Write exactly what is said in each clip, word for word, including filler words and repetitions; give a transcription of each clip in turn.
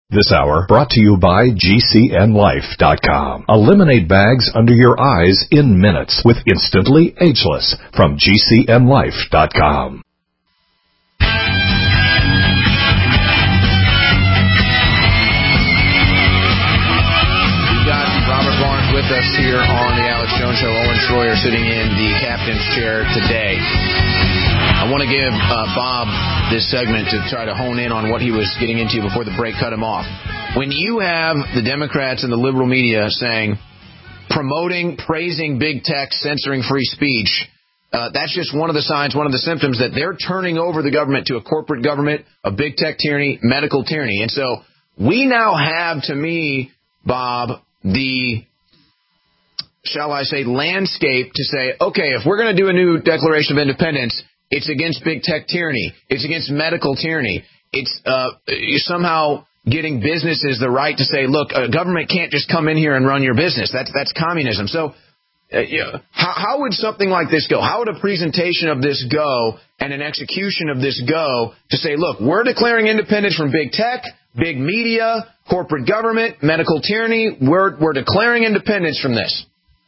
This hour brought to you by G C N Life dot com. Eliminate bags under your eyes in minutes with Instantly Ageless from G C N Life dot com. We've got Robert Barnes with us here on the Alex Jones Show. Owen Schroyer sitting in the captain's chair today. I want to give uh, Bob this segment to try to hone in on what he was getting into before the break cut him off. When you have the Democrats and the liberal media saying, promoting, praising big tech, censoring free speech, uh, that's just one of the signs, one of the symptoms that they're turning over the government to a corporate government, a big tech tyranny, medical tyranny. And so we now have, to me, Bob, the, shall I say, landscape to say, okay, if we're going to do a new Declaration of Independence, it's against big tech tyranny. It's against medical tyranny. It's uh, somehow getting businesses the right to say, look, a government can't just come in here and run your business. That's that's communism. So uh, yeah, how, how would something like this go? How would a presentation of this go and an execution of this go to say, look, we're declaring independence from big tech, big media, corporate government, medical tyranny. We're, we're declaring independence from this.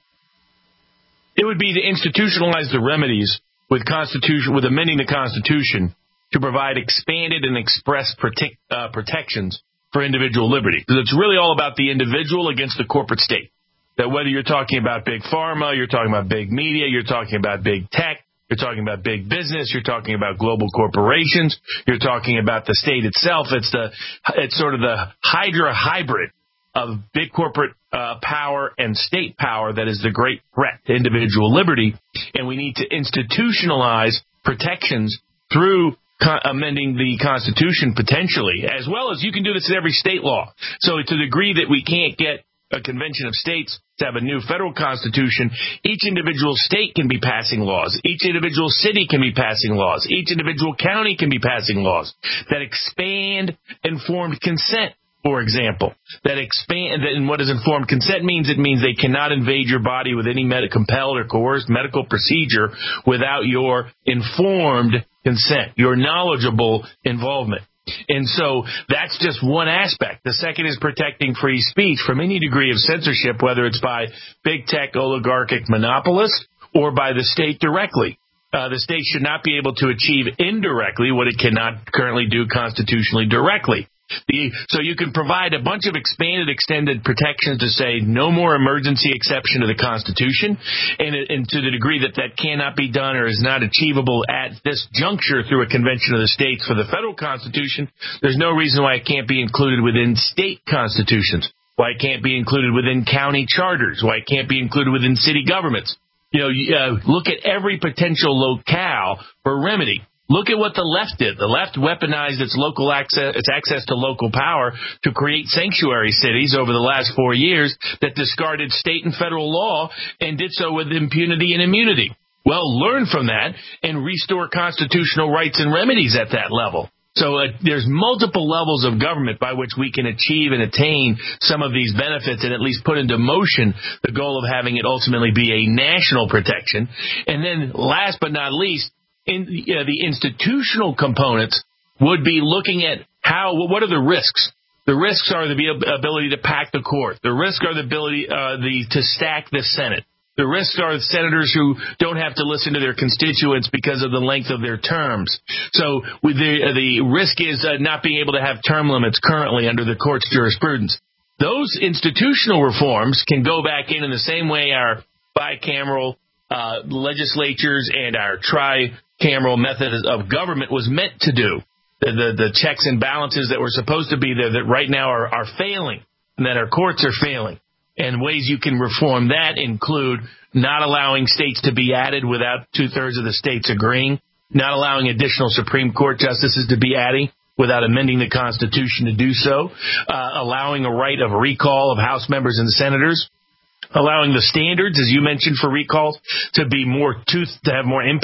It would be to institutionalize the remedies with Constitution, with amending the Constitution to provide expanded and express protect, uh, protections for individual liberty. Because it's really all about the individual against the corporate state. That whether you're talking about big pharma, you're talking about big media, you're talking about big tech, you're talking about big business, you're talking about global corporations, you're talking about the state itself. It's the, it's sort of the Hydra hybrid of big corporate uh, power and state power that is the great threat to individual liberty, and we need to institutionalize protections through co- amending the Constitution potentially, as well as you can do this in every state law. So to the degree that we can't get a convention of states to have a new federal constitution, each individual state can be passing laws. Each individual city can be passing laws. Each individual county can be passing laws that expand informed consent. For example, that expand, and what does informed consent means? It means they cannot invade your body with any med- compelled or coerced medical procedure without your informed consent, your knowledgeable involvement. And so that's just one aspect. The second is protecting free speech from any degree of censorship, whether it's by big tech oligarchic monopolists or by the state directly. Uh, the state should not be able to achieve indirectly what it cannot currently do constitutionally directly. The, so you can provide a bunch of expanded, extended protections to say no more emergency exception to the Constitution, and, and to the degree that that cannot be done or is not achievable at this juncture through a convention of the states for the federal Constitution, there's no reason why it can't be included within state constitutions, why it can't be included within county charters, why it can't be included within city governments. You know, uh, look at every potential locale for remedy. Look at what the left did. The left weaponized its local access, its access to local power to create sanctuary cities over the last four years that discarded state and federal law and did so with impunity and immunity. Well, learn from that and restore constitutional rights and remedies at that level. So uh, there's multiple levels of government by which we can achieve and attain some of these benefits and at least put into motion the goal of having it ultimately be a national protection. And then last but not least, in you know, the institutional components would be looking at how, what are the risks? The risks are the ability to pack the court. The risks are the ability uh, the to stack the Senate. The risks are senators who don't have to listen to their constituents because of the length of their terms. So with the, the risk is uh, not being able to have term limits currently under the court's jurisprudence. Those institutional reforms can go back in in the same way our bicameral uh, legislatures and our tricameral method of government was meant to do. The, the, the checks and balances that were supposed to be there that right now are, are failing and that our courts are failing. And ways you can reform that include not allowing states to be added without two-thirds of the states agreeing, not allowing additional Supreme Court justices to be added without amending the Constitution to do so, uh, allowing a right of recall of House members and senators, allowing the standards, as you mentioned, for recalls to be more to, to have more impact.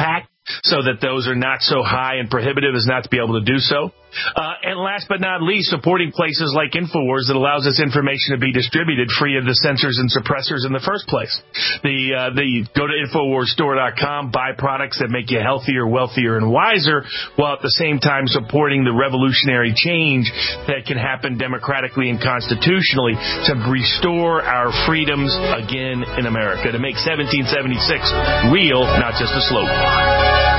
so that those are not so high and prohibitive as not to be able to do so. Uh, and last but not least, supporting places like InfoWars that allows this information to be distributed free of the censors and suppressors in the first place. The, uh, the go to infowars store dot com, buy products that make you healthier, wealthier, and wiser, while at the same time supporting the revolutionary change that can happen democratically and constitutionally to restore our freedoms again in America, to make seventeen seventy-six real, not just a slogan.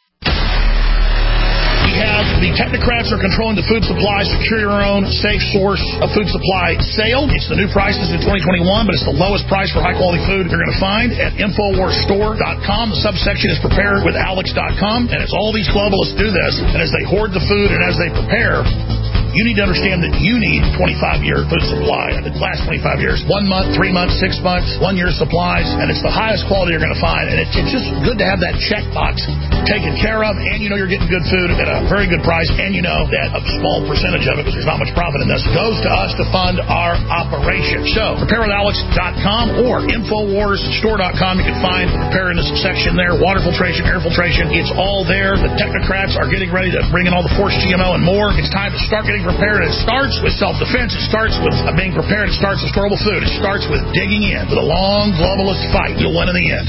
We have the technocrats are controlling the food supply. Secure your own safe source of food supply sale. It's the new prices in twenty twenty-one, but it's the lowest price for high-quality food you're going to find at infowars store dot com. The subsection is prepare with alex dot com, and it's all these globalists do this. And as they hoard the food and as they prepare, you need to understand that you need twenty-five year food supply. The last twenty-five years, one month, three months, six months, one year supplies, and it's the highest quality you're going to find. And it's, it's just good to have that checkbox taken care of, and you know you're getting good food at a very good price, and you know that a small percentage of it, because there's not much profit in this, goes to us to fund our operation. So, prepare with alex dot com or infowars store dot com. You can find the prepare in this section there, water filtration, air filtration. It's all there. The technocrats are getting ready to bring in all the forced G M O and more. It's time to start getting prepared. It starts with self-defense. It starts with being prepared. It starts with storable food. It starts with digging in. With a long globalist fight, you'll win in the end.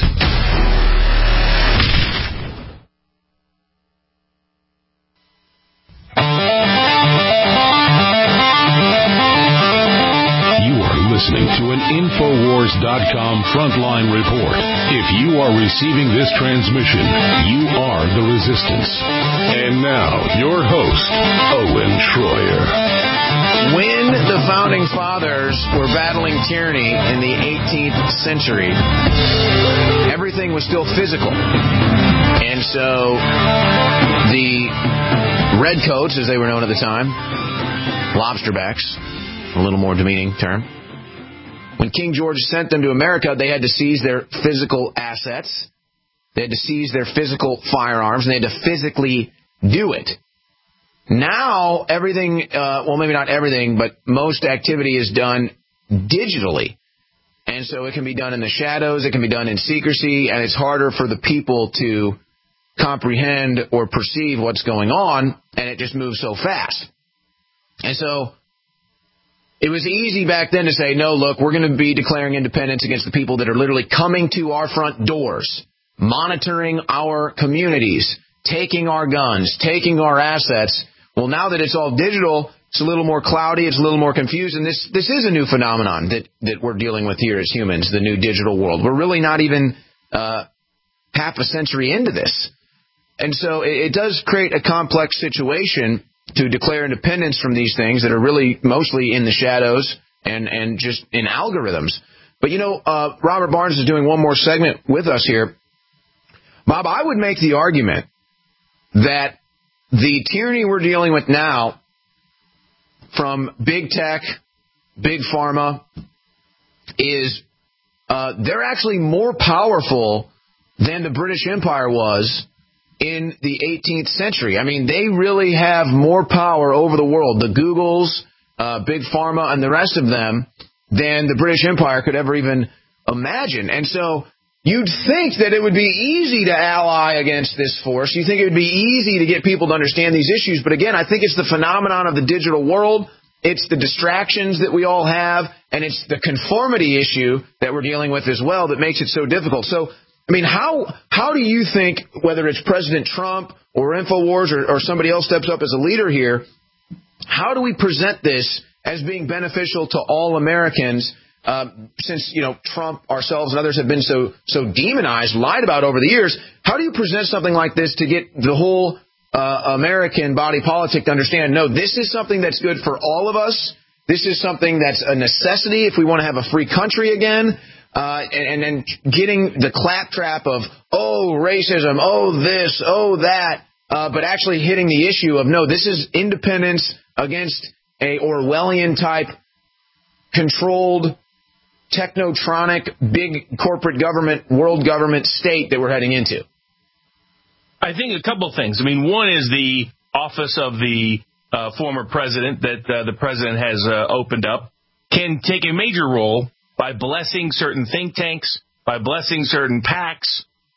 Listening to an infowars dot com frontline report. If you are receiving this transmission, you are the resistance. And now, your host, Owen Schroyer. When the Founding Fathers were battling tyranny in the eighteenth century, everything was still physical. And so the redcoats, as they were known at the time, lobsterbacks, a little more demeaning term, when King George sent them to America, they had to seize their physical assets. They had to seize their physical firearms, and they had to physically do it. Now, everything, uh, well, maybe not everything, but most activity is done digitally. And so it can be done in the shadows, it can be done in secrecy, and it's harder for the people to comprehend or perceive what's going on, and it just moves so fast. And so it was easy back then to say, no, look, we're going to be declaring independence against the people that are literally coming to our front doors, monitoring our communities, taking our guns, taking our assets. Well, now that it's all digital, it's a little more cloudy, it's a little more confused, and this this is a new phenomenon that, that we're dealing with here as humans, the new digital world. We're really not even uh, half a century into this. And so it, it does create a complex situation to declare independence from these things that are really mostly in the shadows and, and just in algorithms. But, you know, uh, Robert Barnes is doing one more segment with us here. Bob, I would make the argument that the tyranny we're dealing with now from big tech, big pharma, is uh, they're actually more powerful than the British Empire was in the eighteenth century. I mean, they really have more power over the world, the Googles, uh, Big Pharma, and the rest of them, than the British Empire could ever even imagine. And so you'd think that it would be easy to ally against this force. You think it would be easy to get people to understand these issues. But again, I think it's the phenomenon of the digital world. It's the distractions that we all have, and it's the conformity issue that we're dealing with as well that makes it so difficult. So, I mean, how how do you think, whether it's President Trump or InfoWars or, or somebody else steps up as a leader here, how do we present this as being beneficial to all Americans, uh, since, you know, Trump, ourselves, and others have been so so demonized, lied about over the years? How do you present something like this to get the whole uh, American body politic to understand, no, this is something that's good for all of us. This is something that's a necessity if we want to have a free country again. Uh, and then getting the claptrap of, oh, racism, oh, this, oh, that, uh, but actually hitting the issue of, no, this is independence against a Orwellian-type controlled, technotronic, big corporate government, world government state that we're heading into. I think a couple of things. I mean, one is the office of the uh, former president that uh, the president has uh, opened up can take a major role by blessing certain think tanks, by blessing certain PACs,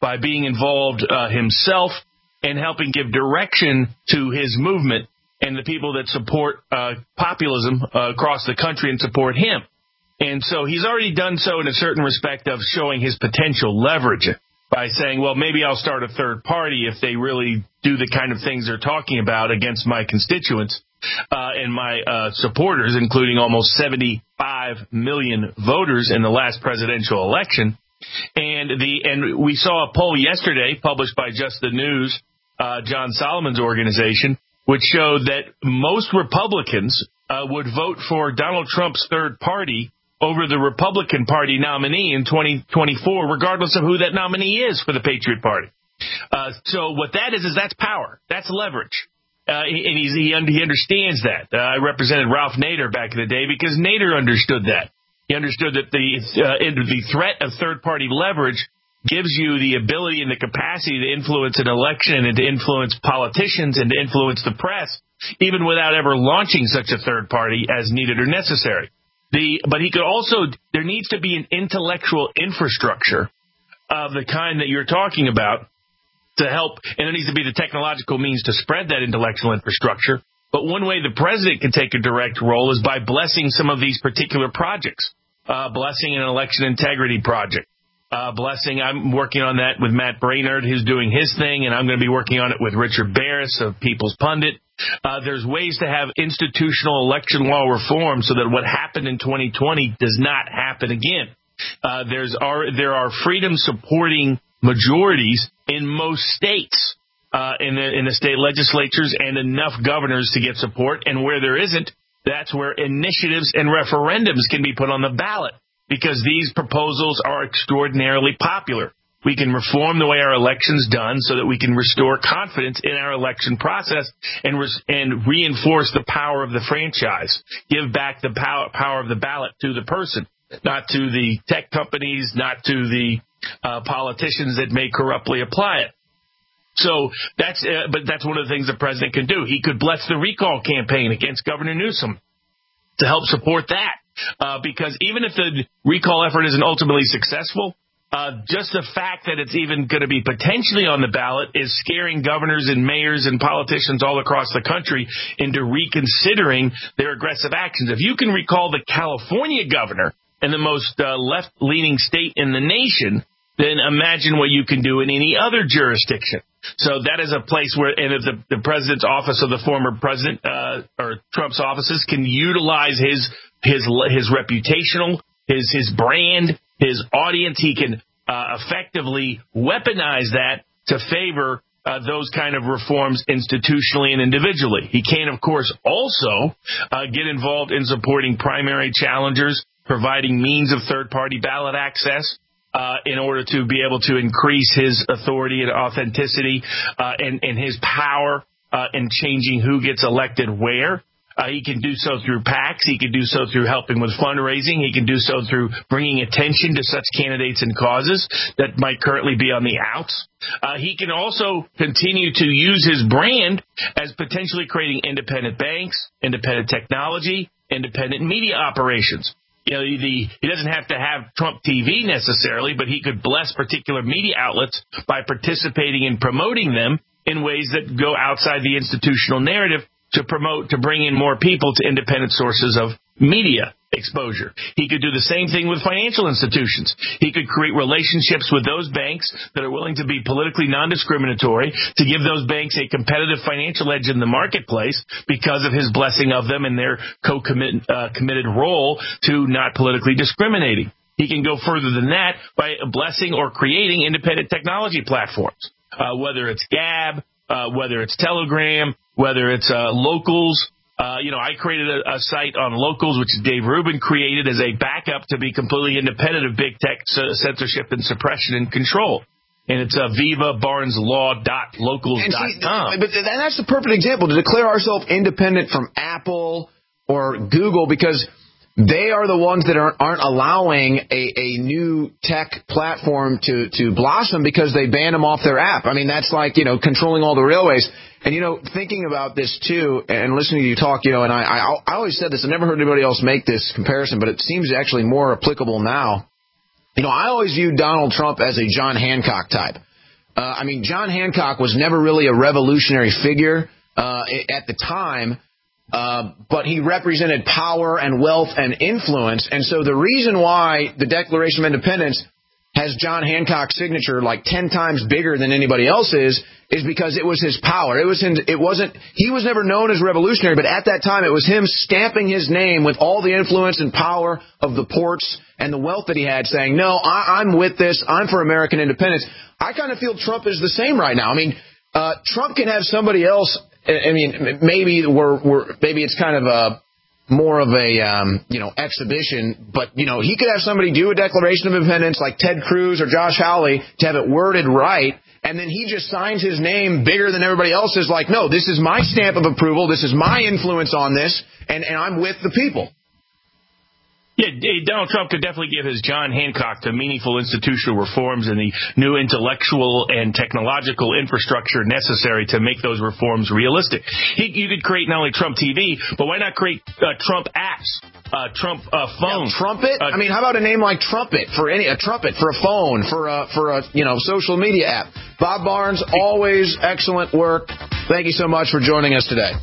by being involved uh, himself and helping give direction to his movement and the people that support uh, populism uh, across the country and support him. And so he's already done so in a certain respect of showing his potential leverage by saying, well, maybe I'll start a third party if they really do the kind of things they're talking about against my constituents uh, and my uh, supporters, including almost seventy-five million voters in the last presidential election. And the and we saw a poll yesterday published by Just the News, uh, John Solomon's organization, which showed that most Republicans uh, would vote for Donald Trump's third party over the Republican Party nominee in twenty twenty-four, regardless of who that nominee is for the Patriot Party. Uh, so what that is, is that's power. That's leverage. Uh, and he's, he, he understands that. Uh, I represented Ralph Nader back in the day because Nader understood that. He understood that the, uh, the threat of third-party leverage gives you the ability and the capacity to influence an election and to influence politicians and to influence the press, even without ever launching such a third party as needed or necessary. The, but he could also, there needs to be an intellectual infrastructure of the kind that you're talking about to help, and there needs to be the technological means to spread that intellectual infrastructure. But one way the president can take a direct role is by blessing some of these particular projects, uh, blessing an election integrity project, uh, blessing, I'm working on that with Matt Brainerd, who's doing his thing, and I'm going to be working on it with Richard Barris of People's Pundit. Uh, there's ways to have institutional election law reform so that what happened in twenty twenty does not happen again. Uh, there's are, there are freedom-supporting majorities in most states, uh, in the, in the state legislatures, and enough governors to get support. And where there isn't, that's where initiatives and referendums can be put on the ballot, because these proposals are extraordinarily popular. We can reform the way our election's done so that we can restore confidence in our election process and re- and reinforce the power of the franchise, give back the power, power of the ballot to the person, not to the tech companies, not to the uh, politicians that may corruptly apply it. So that's, uh, but that's one of the things the president can do. He could bless the recall campaign against Governor Newsom to help support that, uh, because even if the recall effort isn't ultimately successful, Uh, just the fact that it's even going to be potentially on the ballot is scaring governors and mayors and politicians all across the country into reconsidering their aggressive actions. If you can recall the California governor and the most uh, left-leaning state in the nation, then imagine what you can do in any other jurisdiction. So that is a place where, and if the, the president's office of the former president uh, or Trump's offices can utilize his his his reputational, his his brand, his audience, he can uh, effectively weaponize that to favor uh, those kind of reforms institutionally and individually. He can, of course, also uh, get involved in supporting primary challengers, providing means of third-party ballot access uh, in order to be able to increase his authority and authenticity uh, and, and his power uh, in changing who gets elected where. Uh, he can do so through PACs. He can do so through helping with fundraising. He can do so through bringing attention to such candidates and causes that might currently be on the outs. Uh, he can also continue to use his brand as potentially creating independent banks, independent technology, independent media operations. You know, the, he doesn't have to have Trump T V necessarily, but he could bless particular media outlets by participating and promoting them in ways that go outside the institutional narrative, to promote, to bring in more people to independent sources of media exposure. He could do the same thing with financial institutions. He could create relationships with those banks that are willing to be politically non-discriminatory, to give those banks a competitive financial edge in the marketplace because of his blessing of them and their co-committed uh, committed role to not politically discriminating. He can go further than that by blessing or creating independent technology platforms, uh, whether it's Gab, uh, whether it's Telegram, whether it's uh, Locals. Uh, you know, I created a, a site on Locals, which Dave Rubin created as a backup to be completely independent of big tech censorship and suppression and control. And it's uh, viva barnes law dot locals dot com. But that's the perfect example, to declare ourselves independent from Apple or Google, because they are the ones that aren't, aren't allowing a, a new tech platform to, to blossom because they banned them off their app. I mean, that's like, you know, controlling all the railways. And, you know, thinking about this, too, and listening to you talk, you know, and I, I, I always said this, I've never heard anybody else make this comparison, but it seems actually more applicable now. You know, I always viewed Donald Trump as a John Hancock type. Uh, I mean, John Hancock was never really a revolutionary figure uh, at the time, uh, but he represented power and wealth and influence. And so the reason why the Declaration of Independence has John Hancock's signature like ten times bigger than anybody else's is because it was his power. It was him, it wasn't, he was never known as revolutionary, but at that time it was him stamping his name with all the influence and power of the ports and the wealth that he had, saying, no, I, I'm with this. I'm for American independence. I kind of feel Trump is the same right now. I mean, uh, Trump can have somebody else. I mean, maybe we're, we're maybe it's kind of a more of a, um, you know, exhibition, but, you know, he could have somebody do a Declaration of Independence like Ted Cruz or Josh Hawley to have it worded right, and then he just signs his name bigger than everybody else's, like, no, this is my stamp of approval, this is my influence on this, and, and I'm with the people. Yeah, Donald Trump could definitely give his John Hancock to meaningful institutional reforms and the new intellectual and technological infrastructure necessary to make those reforms realistic. He, you could create not only Trump T V, but why not create uh, Trump apps, uh, Trump uh, phone, yeah, Trumpet? Uh, I mean, how about a name like Trumpet for any a trumpet for a phone for a for a you know social media app? Bob Barnes, always excellent work. Thank you so much for joining us today.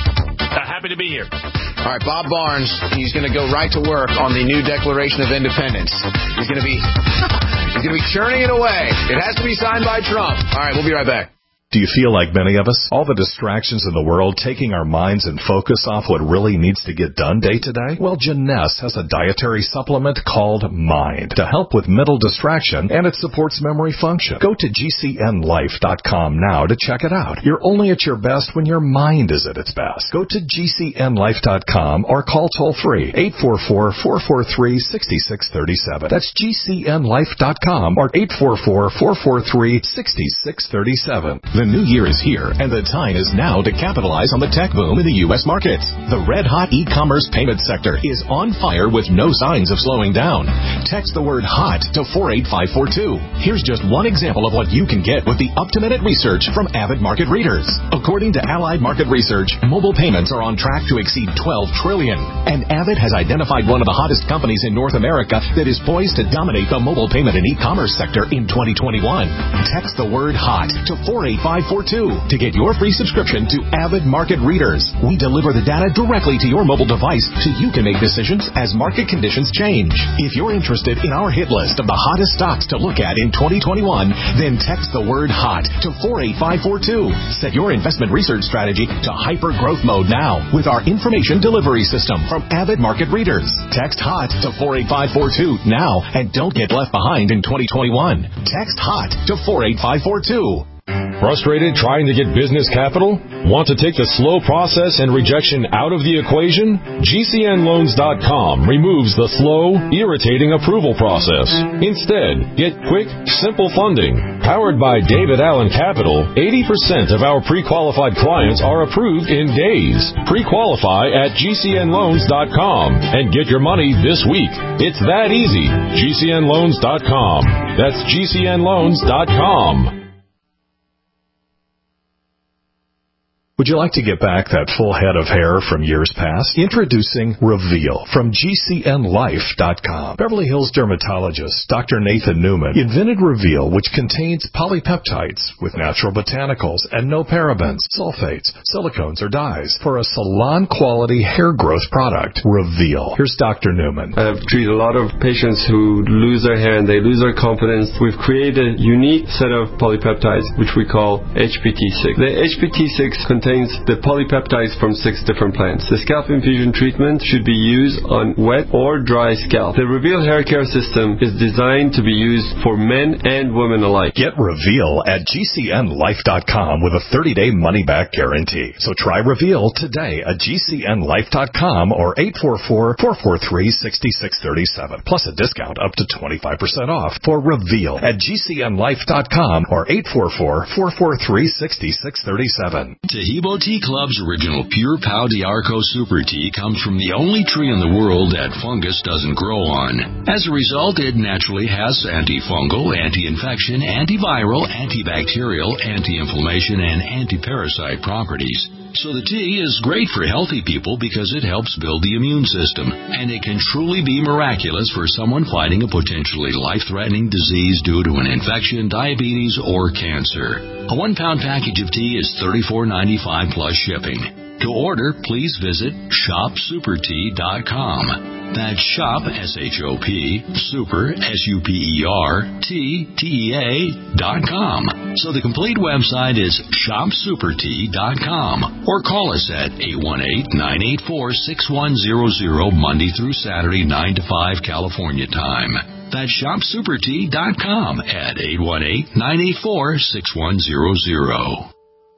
Uh, happy to be here. All right, Bob Barnes, he's going to go right to work on the new Declaration of Independence. He's going to be he's going to be churning it away. It has to be signed by Trump. All right, we'll be right back. Do you feel like many of us? All the distractions in the world taking our minds and focus off what really needs to get done day to day? Well, Jeunesse has a dietary supplement called Mind to help with mental distraction, and it supports memory function. Go to G C N life dot com now to check it out. You're only at your best when your mind is at its best. Go to G C N life dot com or call toll-free eight four four, four four three, six six three seven. That's G C N life dot com or eight four four, four four three, six six three seven. The new year is here, and the time is now to capitalize on the tech boom in the U S markets. The red-hot e-commerce payment sector is on fire with no signs of slowing down. Text the word HOT to four eight five four two. Here's just one example of what you can get with the up-to-minute research from Avid Market Readers. According to Allied Market Research, mobile payments are on track to exceed twelve trillion dollars, and Avid has identified one of the hottest companies in North America that is poised to dominate the mobile payment and e-commerce sector in twenty twenty-one. Text the word HOT to four eight five four two to get your free subscription to Avid Market Readers. We deliver the data directly to your mobile device so you can make decisions as market conditions change. If you're interested in our hit list of the hottest stocks to look at in twenty twenty-one, then text the word HOT to four eight five four two. Set your investment research strategy to hyper growth mode now with our information delivery system from Avid Market Readers. Text HOT to four eight five four two now and don't get left behind in twenty twenty-one. Text HOT to four eight five four two. Frustrated trying to get business capital? Want to take the slow process and rejection out of the equation? G C N loans dot com removes the slow, irritating approval process. Instead, get quick, simple funding. Powered by David Allen Capital, eighty percent of our pre-qualified clients are approved in days. Pre-qualify at G C N loans dot com and get your money this week. It's that easy. G C N loans dot com. That's G C N loans dot com. Would you like to get back that full head of hair from years past? Introducing Reveal from G C N life dot com. Beverly Hills dermatologist Doctor Nathan Newman invented Reveal, which contains polypeptides with natural botanicals and no parabens, sulfates, silicones, or dyes for a salon-quality hair growth product. Reveal. Here's Doctor Newman. I've treated a lot of patients who lose their hair and they lose their confidence. We've created a unique set of polypeptides, which we call H P T six. The H P T six contains the polypeptides from six different plants. The scalp infusion treatment should be used on wet or dry scalp. The Reveal hair care system is designed to be used for men and women alike. Get Reveal at G C N life dot com with a thirty-day money-back guarantee. So try Reveal today at G C N life dot com or eight four four, four four three, six six three seven. Plus a discount up to twenty-five percent off for Reveal at G C N life dot com or eight four four, four four three, six six three seven. Taheebo Tea Club's original Pure Pau d'Arco Super Tea comes from the only tree in the world that fungus doesn't grow on. As a result, it naturally has antifungal, anti-infection, antiviral, antibacterial, anti-inflammation, and anti-parasite properties. So the tea is great for healthy people because it helps build the immune system, and it can truly be miraculous for someone fighting a potentially life-threatening disease due to an infection, diabetes, or cancer. A one-pound package of tea is thirty-four ninety-five plus shipping. To order, please visit shop super tea dot com. That's shop, S H O P, super, S U P E R, T, T E A, dot com. So the complete website is shop super tea dot com. Or call us at eight one eight, nine eight four, six one zero zero, Monday through Saturday, nine to five, California time. That's shop super tea dot com at eight one eight, nine eight four, six one zero zero.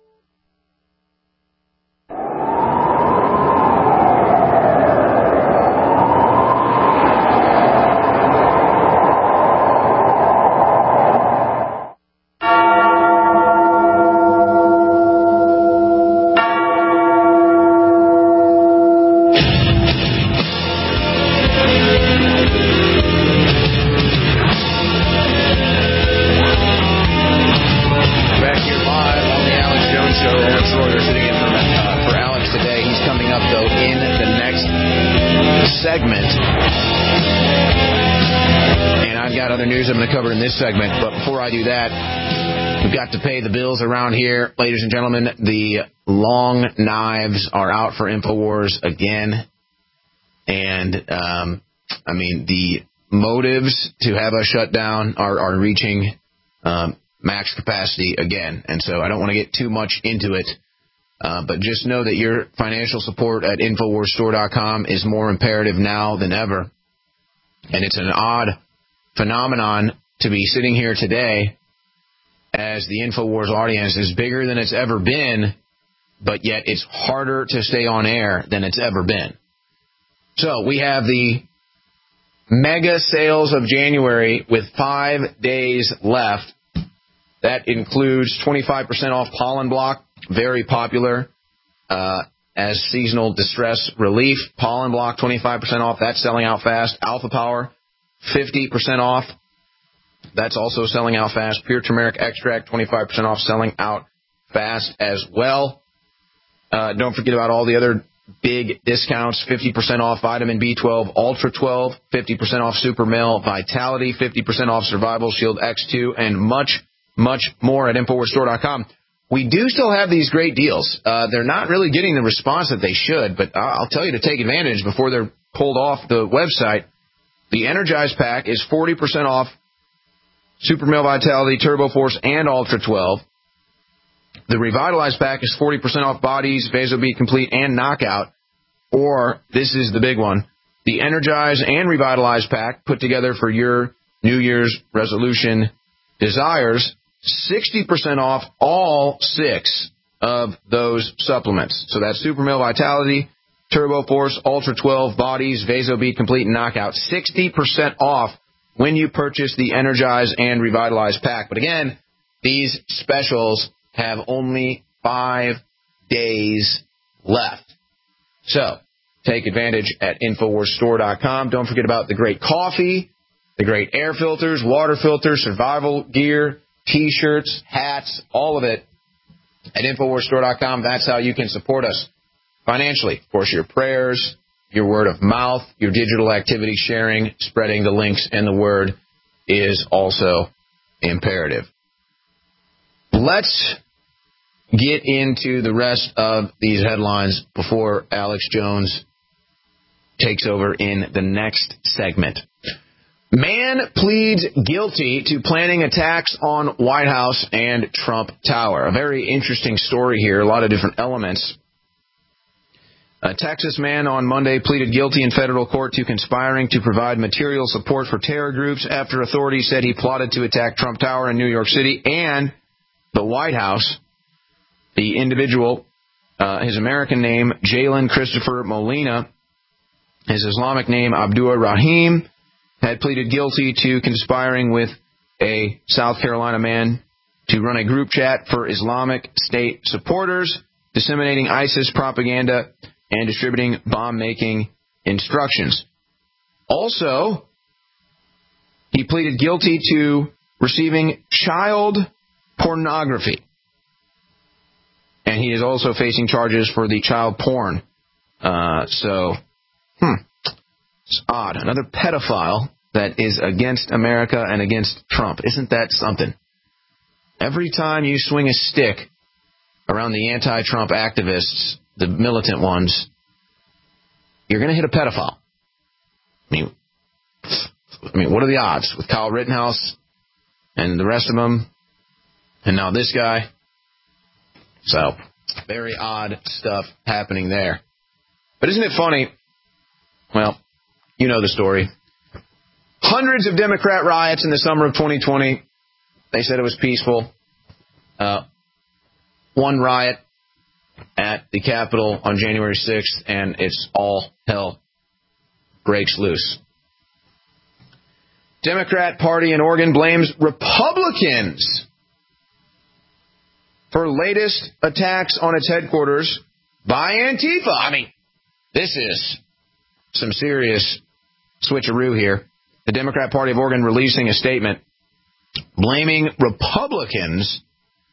Segment, but before I do that, we've got to pay the bills around here. Ladies and gentlemen, the long knives are out for InfoWars again. And, um, I mean, the motives to have us shut down are, are reaching um, max capacity again. And so I don't want to get too much into it, uh, but just know that your financial support at InfoWars Store dot com is more imperative now than ever. And it's an odd phenomenon to be sitting here today as the InfoWars audience is bigger than it's ever been, but yet it's harder to stay on air than it's ever been. So we have the mega sales of January with five days left. That includes twenty-five percent off Pollen Block, very popular uh, as seasonal distress relief. Pollen Block, twenty-five percent off. That's selling out fast. Alpha Power, fifty percent off. That's also selling out fast. Pure Turmeric Extract, twenty-five percent off, selling out fast as well. Uh, don't forget about all the other big discounts. fifty percent off Vitamin B twelve Ultra twelve, fifty percent off Super Male Vitality, fifty percent off Survival Shield X two, and much, much more at InfoWars Store dot com. We do still have these great deals. Uh, they're not really getting the response that they should, but I'll tell you to take advantage before they're pulled off the website. The Energize Pack is forty percent off Super Male Vitality, Turbo Force, and Ultra twelve. The Revitalize Pack is forty percent off Bodies, VasoBeat Complete, and Knockout. Or, this is the big one, the Energize and Revitalize Pack put together for your New Year's resolution desires, sixty percent off all six of those supplements. So that's Super Male Vitality, Turbo Force, Ultra twelve, Bodies, VasoBeat Complete, and Knockout. sixty percent off when you purchase the Energize and Revitalize Pack. But again, these specials have only five days left. So, take advantage at InfoWars Store dot com. Don't forget about the great coffee, the great air filters, water filters, survival gear, T-shirts, hats, all of it at InfoWars Store dot com. That's how you can support us financially. Of course, your prayers, your word of mouth, your digital activity sharing, spreading the links and the word is also imperative. Let's get into the rest of these headlines before Alex Jones takes over in the next segment. Man pleads guilty to planning attacks on White House and Trump Tower. A very interesting story here, a lot of different elements. A Texas man on Monday pleaded guilty in federal court to conspiring to provide material support for terror groups after authorities said he plotted to attack Trump Tower in New York City and the White House. The individual, uh, his American name, Jalen Christopher Molina, his Islamic name, Abdul Rahim, had pleaded guilty to conspiring with a South Carolina man to run a group chat for Islamic State supporters, disseminating ISIS propaganda, and distributing bomb-making instructions. Also, he pleaded guilty to receiving child pornography. And he is also facing charges for the child porn. Uh, so, hmm, it's odd. Another pedophile that is against America and against Trump. Isn't that something? Every time you swing a stick around the anti-Trump activists, the militant ones, you're going to hit a pedophile. I mean, I mean, what are the odds with Kyle Rittenhouse and the rest of them, and now this guy? So, very odd stuff happening there. But isn't it funny? Well, you know the story. Hundreds of Democrat riots in the summer of twenty twenty. They said it was peaceful. Uh, one riot at the Capitol on January sixth, and it's all hell breaks loose. Democrat Party in Oregon blames Republicans for latest attacks on its headquarters by Antifa. I mean, this is some serious switcheroo here. The Democrat Party of Oregon releasing a statement blaming Republicans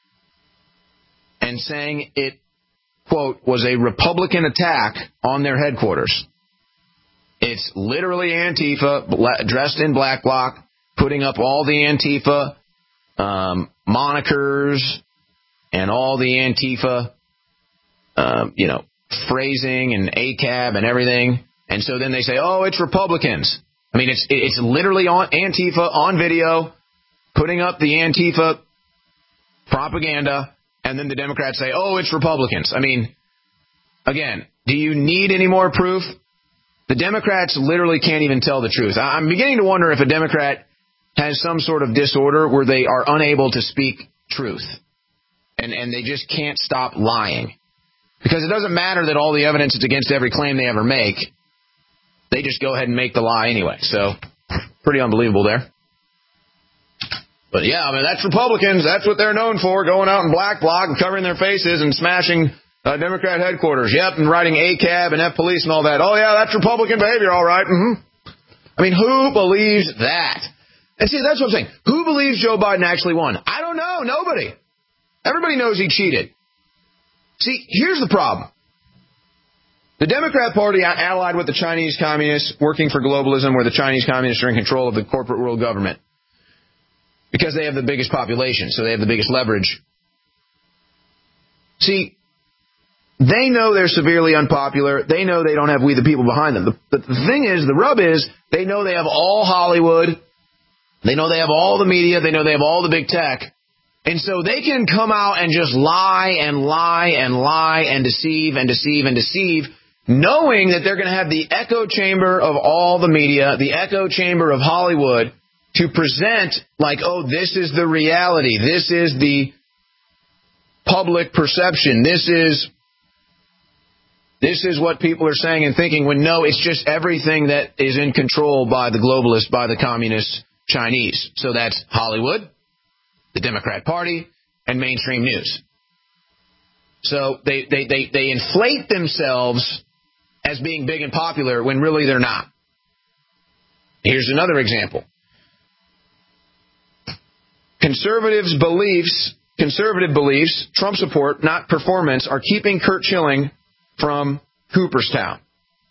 and saying it, quote, was a Republican attack on their headquarters. It's literally Antifa dressed in black bloc, putting up all the Antifa um, monikers and all the Antifa, um, you know, phrasing and A C A B and everything. And so then they say, oh, it's Republicans. I mean, it's it's literally on Antifa on video, putting up the Antifa propaganda, and then the Democrats say, oh, it's Republicans. I mean, again, do you need any more proof? The Democrats literally can't even tell the truth. I'm beginning to wonder if a Democrat has some sort of disorder where they are unable to speak truth, and, and they just can't stop lying. Because it doesn't matter that all the evidence is against every claim they ever make. They just go ahead and make the lie anyway. So, pretty unbelievable there. But yeah, I mean, that's Republicans. That's what they're known for, going out in black bloc and covering their faces and smashing uh, Democrat headquarters. Yep, and writing A C A B and F police and all that. Oh, yeah, that's Republican behavior, all right. Mm-hmm. I mean, who believes that? And see, that's what I'm saying. Who believes Joe Biden actually won? I don't know. Nobody. Everybody knows he cheated. See, here's the problem. The Democrat Party allied with the Chinese communists, working for globalism, where the Chinese communists are in control of the corporate world government because they have the biggest population, so they have the biggest leverage. See, they know they're severely unpopular. They know they don't have we the people behind them. The, the thing is, the rub is, they know they have all Hollywood. They know they have all the media. They know they have all the big tech. And so they can come out and just lie and lie and lie and deceive and deceive and deceive, knowing that they're going to have the echo chamber of all the media, the echo chamber of Hollywood, to present like, oh, this is the reality. This is the public perception. This is this is what people are saying and thinking, when no, it's just everything that is in control by the globalists, by the communist Chinese. So that's Hollywood, the Democrat Party, and mainstream news. So they, they, they, they inflate themselves as being big and popular when really they're not. Here's another example. Conservatives' beliefs, conservative beliefs, Trump support, not performance, are keeping Curt Schilling from Cooperstown.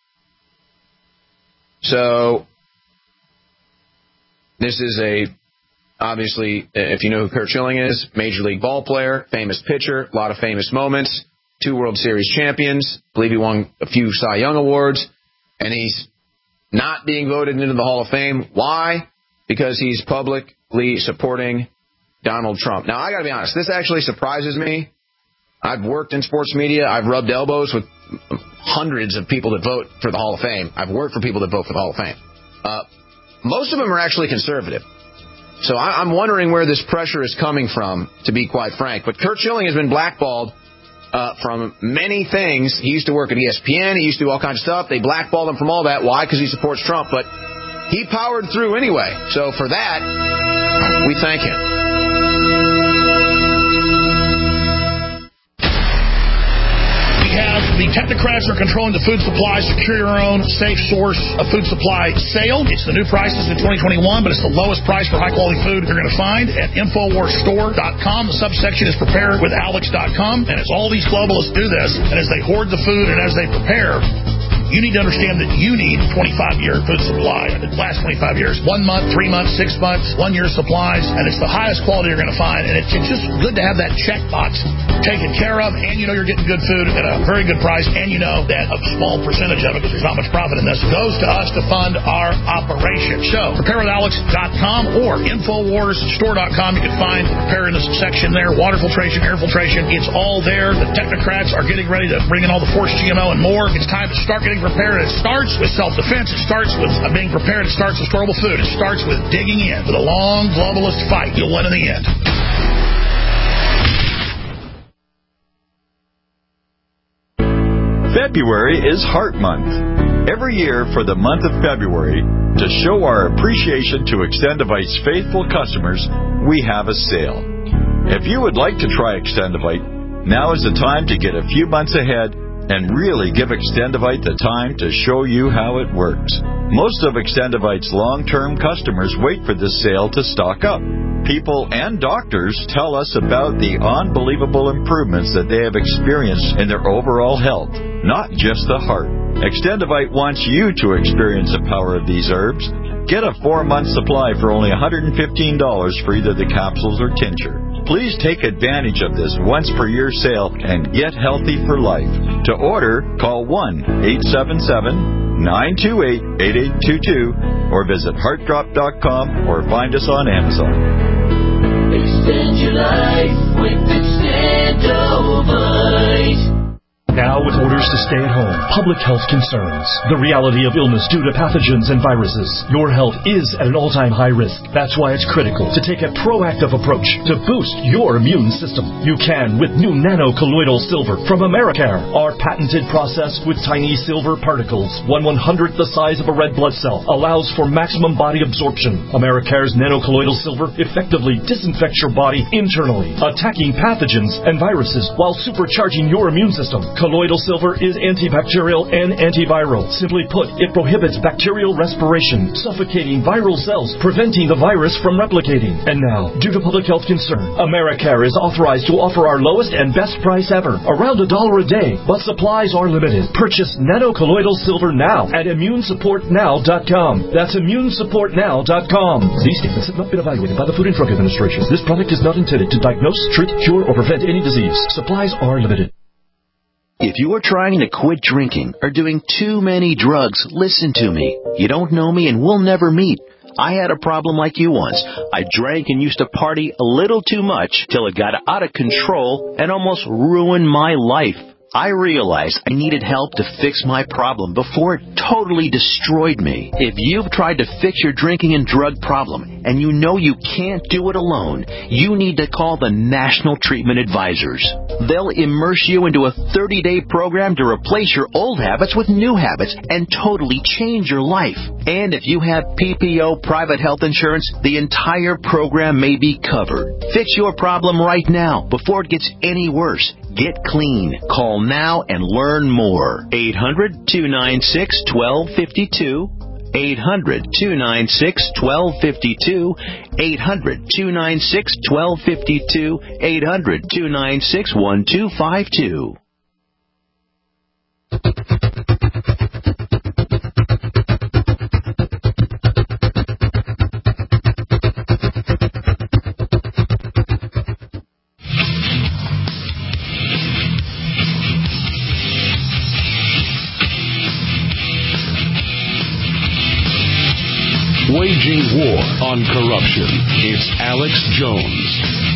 So this is a Obviously, if you know who Curt Schilling is, Major League ball player, famous pitcher, a lot of famous moments, two World Series champions. I believe he won a few Cy Young awards, and he's not being voted into the Hall of Fame. Why? Because he's publicly supporting Donald Trump. Now, I got to be honest, this actually surprises me. I've worked in sports media. I've rubbed elbows with hundreds of people that vote for the Hall of Fame. I've worked for people that vote for the Hall of Fame. Uh, most of them are actually conservative. So I'm wondering where this pressure is coming from, to be quite frank. But Curt Schilling has been blackballed uh, from many things. He used to work at E S P N. He used to do all kinds of stuff. They blackballed him from all that. Why? Because he supports Trump. But he powered through anyway. So for that, we thank him. We have The technocrats are controlling the food supply. Secure your own safe source of food supply sale. It's the new prices in twenty twenty-one, but it's the lowest price for high-quality food you're going to find at Infowars Store dot com. The subsection is prepare with alex dot com, and as all these globalists do this, and as they hoard the food and as they prepare, you need to understand that you need twenty-five year food supply. It lasts twenty-five years. One month, three months, six months, one year supplies, and it's the highest quality you're going to find. And it's just good to have that check box taken care of, and you know you're getting good food at a very good price, and you know that a small percentage of it, because there's not much profit in this, goes to us to fund our operation. So, prepare with alex dot com or Infowars Store dot com. You can find Prepare in the section there. Water filtration, air filtration, it's all there. The technocrats are getting ready to bring in all the forced G M O and more. It's time to start getting prepared. It starts with self-defense. It starts with uh, being prepared. It starts with storable food. It starts with digging in. With a long globalist fight, you'll win in the end. February is Heart Month. Every year for the month of February, to show our appreciation to Extendivite's faithful customers, we have a sale. If you would like to try Extendivite, now is the time to get a few months ahead and really give Extendivite the time to show you how it works. Most of Extendivite's long-term customers wait for this sale to stock up. People and doctors tell us about the unbelievable improvements that they have experienced in their overall health, not just the heart. Extendivite wants you to experience the power of these herbs. Get a four-month supply for only one hundred fifteen dollars for either the capsules or tincture. Please take advantage of this once-per-year sale and get healthy for life. To order, call one eight seven seven, nine two eight, eight eight two two or visit heart drop dot com or find us on Amazon. Extend your life with Extendivite. Now with orders to stay at home, public health concerns, the reality of illness due to pathogens and viruses, your health is at an all-time high risk. That's why it's critical to take a proactive approach to boost your immune system. You can with new nano-colloidal silver from Americare. Our patented process with tiny silver particles, one one-hundredth the size of a red blood cell, allows for maximum body absorption. Americare's nano-colloidal silver effectively disinfects your body internally, attacking pathogens and viruses while supercharging your immune system. Colloidal silver is antibacterial and antiviral. Simply put, it prohibits bacterial respiration, suffocating viral cells, preventing the virus from replicating. And now, due to public health concern, Americare is authorized to offer our lowest and best price ever, around a dollar a day, but supplies are limited. Purchase nano-colloidal silver now at immune support now dot com. That's immune support now dot com. These statements have not been evaluated by the Food and Drug Administration. This product is not intended to diagnose, treat, cure, or prevent any disease. Supplies are limited. If you are trying to quit drinking or doing too many drugs, listen to me. You don't know me and we'll never meet. I had a problem like you once. I drank and used to party a little too much till it got out of control and almost ruined my life. I realized I needed help to fix my problem before it totally destroyed me. If you've tried to fix your drinking and drug problem and you know you can't do it alone, you need to call the National Treatment Advisors. They'll immerse you into a thirty-day program to replace your old habits with new habits and totally change your life. And if you have P P O private health insurance, the entire program may be covered. Fix your problem right now before it gets any worse. Get clean. Call now and learn more. eight hundred, two nine six, one two five two. eight hundred, two nine six, one two five two. eight hundred, two nine six, one two five two. eight hundred, two nine six, one two five two. Waging war on corruption. It's Alex Jones.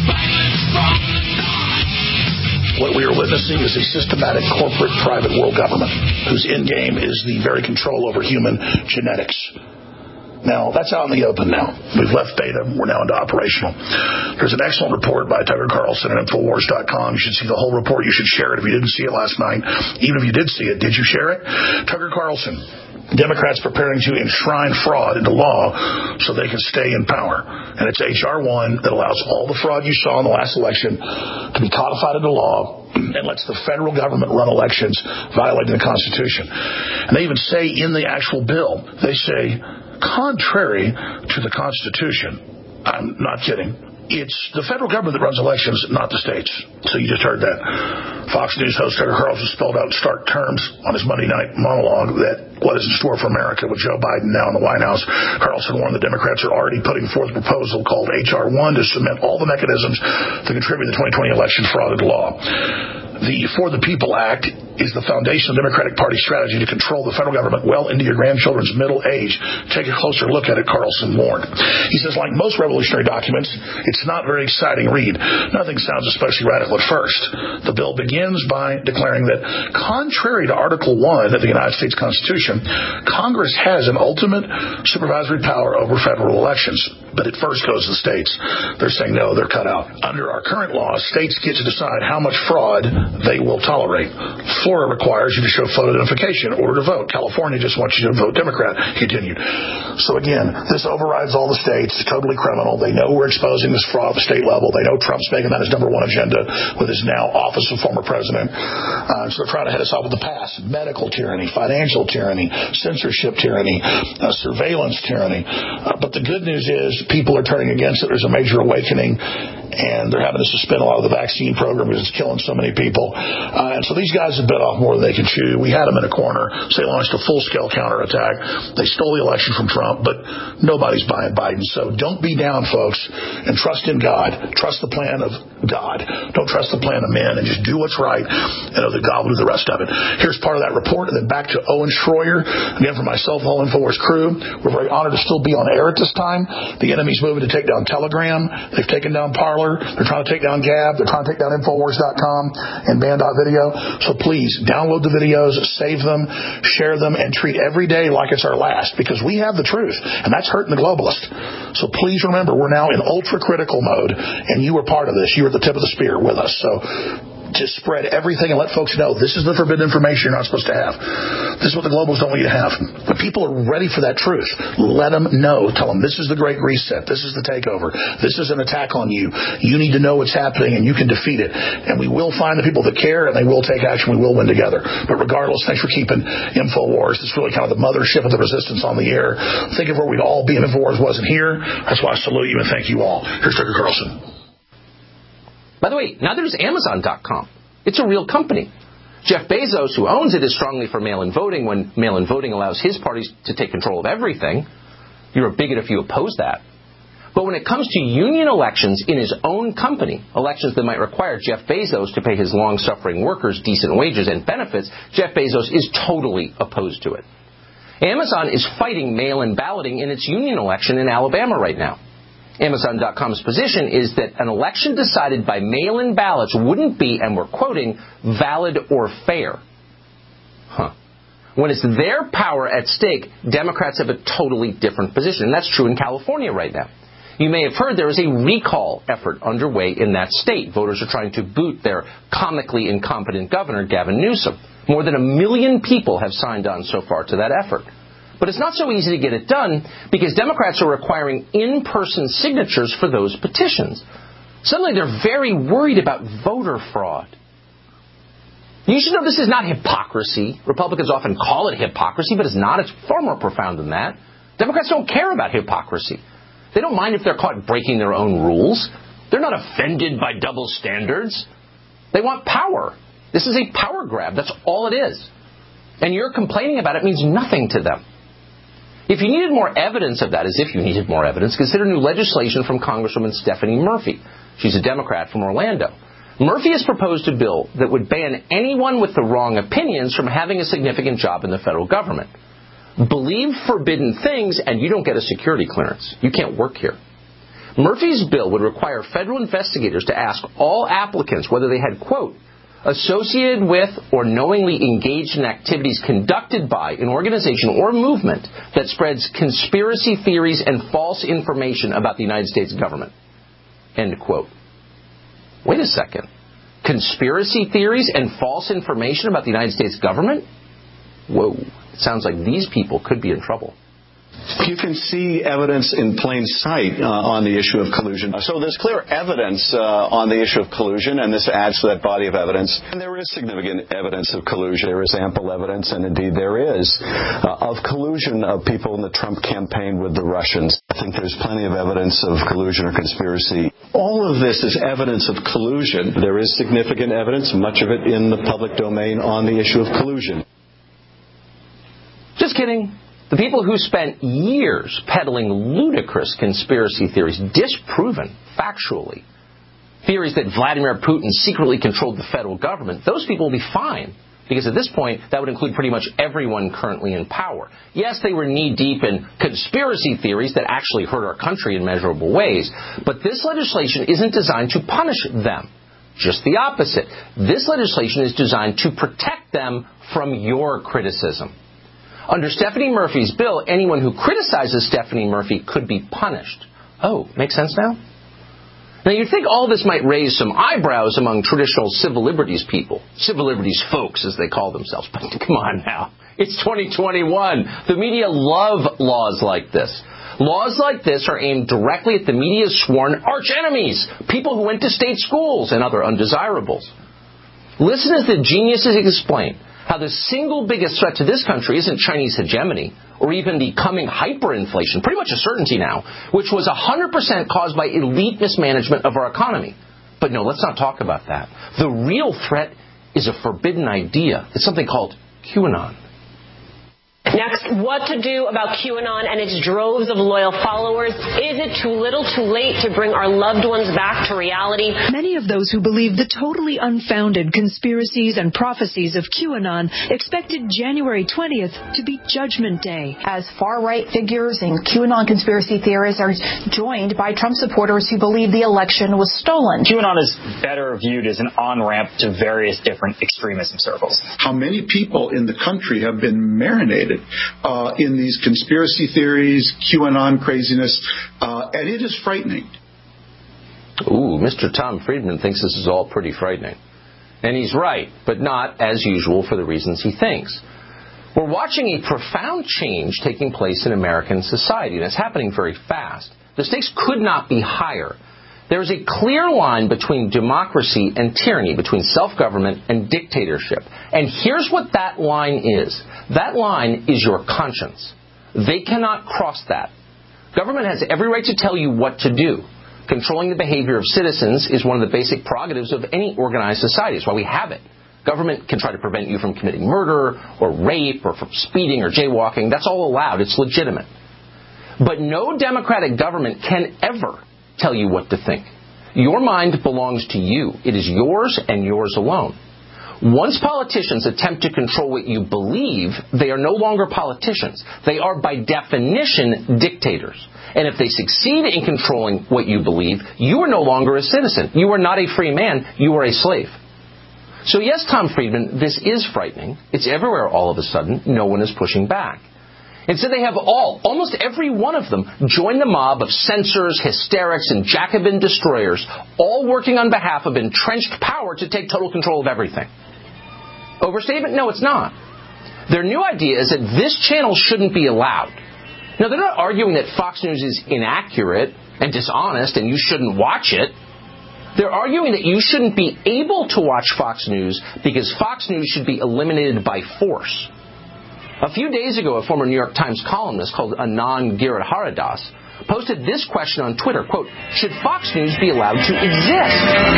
What we are witnessing is a systematic corporate private world government whose end game is the very control over human genetics. Now, that's out in the open now. We've left beta. We're now into operational. There's an excellent report by Tucker Carlson at Infowars dot com. You should see the whole report. You should share it if you didn't see it last night. Even if you did see it, did you share it? Tucker Carlson Democrats preparing to enshrine fraud into law so they can stay in power. And it's H R one that allows all the fraud you saw in the last election to be codified into law and lets the federal government run elections violating the Constitution. And they even say in the actual bill, they say, contrary to the Constitution. I'm not kidding. It's the federal government that runs elections, not the states. So you just heard that. Fox News host Tucker Carlson spelled out in stark terms on his Monday night monologue that what is in store for America with Joe Biden now in the White House. Carlson warned the Democrats are already putting forth a proposal called H R one to cement all the mechanisms to contribute to the twenty twenty election fraud into law. The For the People Act is the foundation of the Democratic Party strategy to control the federal government well into your grandchildren's middle age. Take a closer look at it, Carlson warned. He says, like most revolutionary documents, it's not a very exciting read. Nothing sounds especially radical at first. The bill begins by declaring that, contrary to Article one of the United States Constitution, Congress has an ultimate supervisory power over federal elections. But it first goes to the states. They're saying, no, they're cut out. Under our current laws, states get to decide how much fraud they will tolerate. Florida requires you to show photo identification in order to vote. California just wants you to vote Democrat, he continued. So again, this overrides all the states. It's totally criminal. They know we're exposing this fraud at the state level. They know Trump's making that his number one agenda with his now office of former president. Uh, so they're trying to head us off with the past. Medical tyranny, financial tyranny, censorship tyranny, uh, surveillance tyranny. Uh, but the good news is people are turning against it. There's a major awakening. And they're having to suspend a lot of the vaccine program because it's killing so many people. Uh, and so these guys have bit off more than they can chew. We had them in a corner. So they launched a full-scale counterattack. They stole the election from Trump, but nobody's buying Biden. So don't be down, folks, and trust in God. Trust the plan of God. Don't trust the plan of men, and just do what's right, and know that God will do the rest of it. Here's part of that report, and then back to Owen Schroyer. Again, for myself, the whole InfoWars crew, we're very honored to still be on air at this time. The enemy's moving to take down Telegram. They've taken down Parler. They're trying to take down Gab. They're trying to take down Infowars dot com and Band.video. So please, download the videos, save them, share them, and treat every day like it's our last, because we have the truth, and that's hurting the globalists. So please remember, we're now in ultra-critical mode, and you were part of this. You were at the tip of the spear with us. So just spread everything and let folks know this is the forbidden information you're not supposed to have. This is what the globalists don't want you to have. But people are ready for that truth. Let them know. Tell them this is the Great Reset. This is the takeover. This is an attack on you. You need to know what's happening, and you can defeat it. And we will find the people that care, and they will take action. We will win together. But regardless, thanks for keeping InfoWars. It's really kind of the mothership of the resistance on the air. Think of where we'd all be if InfoWars wasn't here. That's why I salute you and thank you all. Here's Tucker Carlson. By the way, now there's Amazon dot com. It's a real company. Jeff Bezos, who owns it, is strongly for mail-in voting when mail-in voting allows his parties to take control of everything. You're a bigot if you oppose that. But when it comes to union elections in his own company, elections that might require Jeff Bezos to pay his long-suffering workers decent wages and benefits, Jeff Bezos is totally opposed to it. Amazon is fighting mail-in balloting in its union election in Alabama right now. Amazon dot com's position is that an election decided by mail-in ballots wouldn't be, and we're quoting, valid or fair. Huh. When it's their power at stake, Democrats have a totally different position. And that's true in California right now. You may have heard there is a recall effort underway in that state. Voters are trying to boot their comically incompetent governor, Gavin Newsom. More than a million people have signed on so far to that effort. But it's not so easy to get it done because Democrats are requiring in-person signatures for those petitions. Suddenly they're very worried about voter fraud. You should know this is not hypocrisy. Republicans often call it hypocrisy, but it's not. It's far more profound than that. Democrats don't care about hypocrisy. They don't mind if they're caught breaking their own rules. They're not offended by double standards. They want power. This is a power grab. That's all it is. And your complaining about it means nothing to them. If you needed more evidence of that, as if you needed more evidence, consider new legislation from Congresswoman Stephanie Murphy. She's a Democrat from Orlando. Murphy has proposed a bill that would ban anyone with the wrong opinions from having a significant job in the federal government. Believe forbidden things and you don't get a security clearance. You can't work here. Murphy's bill would require federal investigators to ask all applicants whether they had, quote, associated with or knowingly engaged in activities conducted by an organization or movement that spreads conspiracy theories and false information about the United States government. End quote. Wait a second. Conspiracy theories and false information about the United States government? Whoa. It sounds like these people could be in trouble. You can see evidence in plain sight uh, on the issue of collusion. So there's clear evidence uh, on the issue of collusion, and this adds to that body of evidence. And there is significant evidence of collusion. There is ample evidence, and indeed there is, uh, of collusion of people in the Trump campaign with the Russians. I think there's plenty of evidence of collusion or conspiracy. All of this is evidence of collusion. There is significant evidence, much of it in the public domain, on the issue of collusion. Just kidding. The people who spent years peddling ludicrous conspiracy theories, disproven factually, theories that Vladimir Putin secretly controlled the federal government, those people will be fine. Because at this point, that would include pretty much everyone currently in power. Yes, they were knee-deep in conspiracy theories that actually hurt our country in measurable ways, but this legislation isn't designed to punish them. Just the opposite. This legislation is designed to protect them from your criticism. Under Stephanie Murphy's bill, anyone who criticizes Stephanie Murphy could be punished. Oh, makes sense now? Now, you'd think all this might raise some eyebrows among traditional civil liberties people. Civil liberties folks, as they call themselves. But come on now. It's twenty twenty-one. The media love laws like this. Laws like this are aimed directly at the media's sworn arch-enemies, people who went to state schools and other undesirables. Listen as the geniuses explain how the single biggest threat to this country isn't Chinese hegemony or even the coming hyperinflation, pretty much a certainty now, which was one hundred percent caused by elite mismanagement of our economy. But no, let's not talk about that. The real threat is a forbidden idea. It's something called QAnon. Next, what to do about QAnon and its droves of loyal followers? Is it too little, too late to bring our loved ones back to reality? Many of those who believe the totally unfounded conspiracies and prophecies of QAnon expected January twentieth to be Judgment Day. As far-right figures and QAnon conspiracy theorists are joined by Trump supporters who believe the election was stolen. QAnon is better viewed as an on-ramp to various different extremism circles. How many people in the country have been marinated Uh, in these conspiracy theories, QAnon craziness, uh, and it is frightening. Ooh, Mister Tom Friedman thinks this is all pretty frightening. And he's right, but not, as usual, for the reasons he thinks. We're watching a profound change taking place in American society, and it's happening very fast. The stakes could not be higher. There is a clear line between democracy and tyranny, between self-government and dictatorship. And here's what that line is. That line is your conscience. They cannot cross that. Government has every right to tell you what to do. Controlling the behavior of citizens is one of the basic prerogatives of any organized society. It's why we have it. Government can try to prevent you from committing murder or rape or from speeding or jaywalking. That's all allowed. It's legitimate. But no democratic government can ever tell you what to think. Your mind belongs to you. It is yours and yours alone. Once politicians attempt to control what you believe, they are no longer politicians. They are, by definition, dictators. And if they succeed in controlling what you believe, you are no longer a citizen. You are not a free man. You are a slave. So yes, Tom Friedman, this is frightening. It's everywhere all of a sudden. No one is pushing back. Instead, they have all, almost every one of them, join the mob of censors, hysterics, and Jacobin destroyers, all working on behalf of entrenched power to take total control of everything. Overstatement? No, it's not. Their new idea is that this channel shouldn't be allowed. Now, they're not arguing that Fox News is inaccurate and dishonest and you shouldn't watch it. They're arguing that you shouldn't be able to watch Fox News because Fox News should be eliminated by force. A few days ago, a former New York Times columnist called Anand Giridharadas posted this question on Twitter, quote, should Fox News be allowed to exist?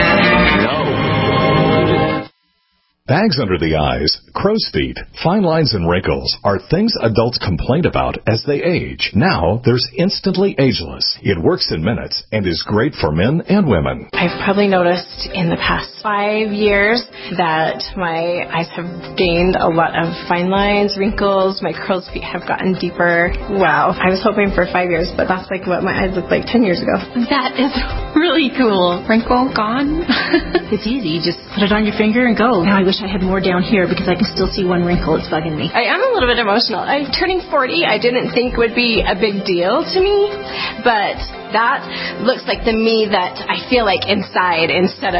No. Bags under the eyes, crow's feet, fine lines and wrinkles are things adults complain about as they age. Now, there's Instantly Ageless. It works in minutes and is great for men and women. I've probably noticed in the past five years that my eyes have gained a lot of fine lines, wrinkles, my crow's feet have gotten deeper. Wow. I was hoping for five years, but that's like what my eyes looked like ten years ago. That is really cool. Wrinkle gone. It's easy. You just put it on your finger and go. Now I wish I had more down here because I can still see one wrinkle. It's bugging me. I am a little bit emotional. I'm turning forty. I didn't think would be a big deal to me, but that looks like the me that I feel like inside instead of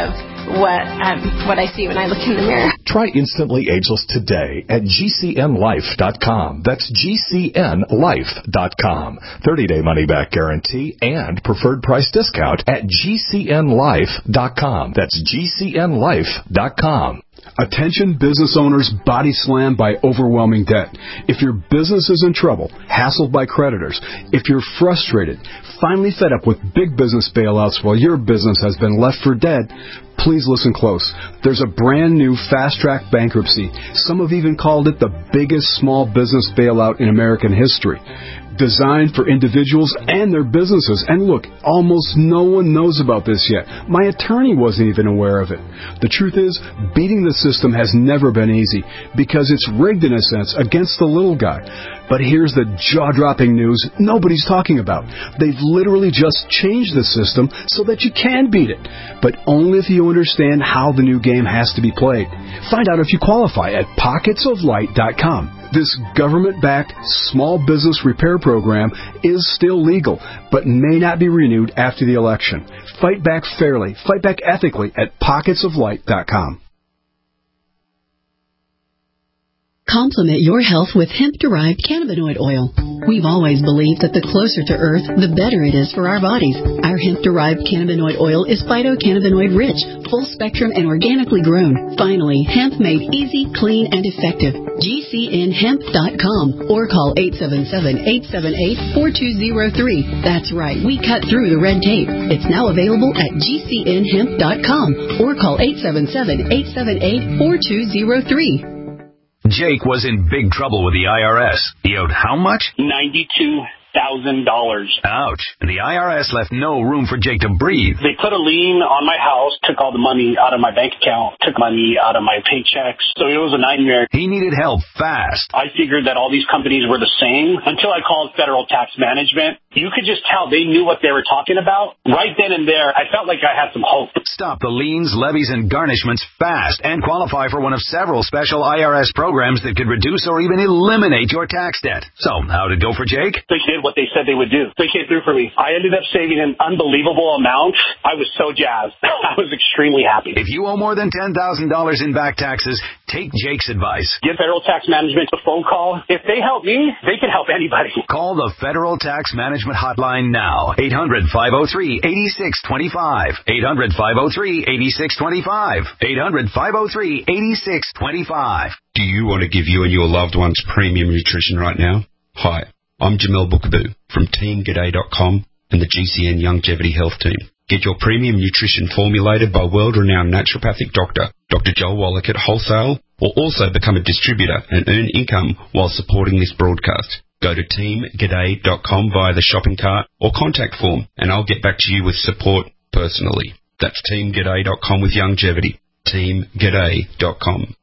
what um, what I see when I look in the mirror. Try Instantly Ageless today at G C N life dot com. That's G C N life dot com. thirty-day money-back guarantee and preferred price discount at G C N life dot com. That's G C N life dot com. Attention business owners body slammed by overwhelming debt. If your business is in trouble, hassled by creditors, if you're frustrated, finally fed up with big business bailouts while your business has been left for dead, please listen close. There's a brand new fast-track bankruptcy. Some have even called it the biggest small business bailout in American history. Designed for individuals and their businesses. And look, almost no one knows about this yet. My attorney wasn't even aware of it. The truth is, beating the system has never been easy because it's rigged in a sense against the little guy. But here's the jaw-dropping news nobody's talking about. They've literally just changed the system so that you can beat it, but only if you understand how the new game has to be played. Find out if you qualify at pockets of light dot com. This government-backed small business repair program is still legal, but may not be renewed after the election. Fight back fairly, fight back ethically at pockets of light dot com. Complement your health with hemp-derived cannabinoid oil. We've always believed that the closer to Earth, the better it is for our bodies. Our hemp-derived cannabinoid oil is phytocannabinoid-rich, full-spectrum, and organically grown. Finally, hemp made easy, clean, and effective. G C N hemp dot com or call eight seven seven, eight seven eight, four two zero three. That's right, we cut through the red tape. It's now available at G C N hemp dot com or call eight seven seven, eight seven eight, four two zero three. Jake was in big trouble with the I R S. He owed how much? ninety-two thousand dollars. Ouch. And the I R S left no room for Jake to breathe. They put a lien on my house, took all the money out of my bank account, took money out of my paychecks. So it was a nightmare. He needed help fast. I figured that all these companies were the same until I called Federal Tax Management. You could just tell they knew what they were talking about. Right then and there, I felt like I had some hope. Stop the liens, levies, and garnishments fast and qualify for one of several special I R S programs that could reduce or even eliminate your tax debt. So, how'd it go for Jake? They did what they said they would do. They came through for me. I ended up saving an unbelievable amount. I was so jazzed. I was extremely happy. If you owe more than ten thousand dollars in back taxes, take Jake's advice. Give Federal Tax Management a phone call. If they help me, they can help anybody. Call the Federal Tax Management Hotline now. eight hundred, five oh three, eight six two five. eight hundred, five oh three, eight six two five. eight hundred, five oh three, eight six two five. Do you want to give you and your loved ones premium nutrition right now? Hi, I'm Jamel Bookaboo from team g'day dot com and the G C N Longevity Health Team. Get your premium nutrition formulated by world-renowned naturopathic doctor, Doctor Joel Wallach at wholesale, or also become a distributor and earn income while supporting this broadcast. Go to team g'day dot com via the shopping cart or contact form, and I'll get back to you with support personally. That's team g'day dot com with longevity. team g'day dot com.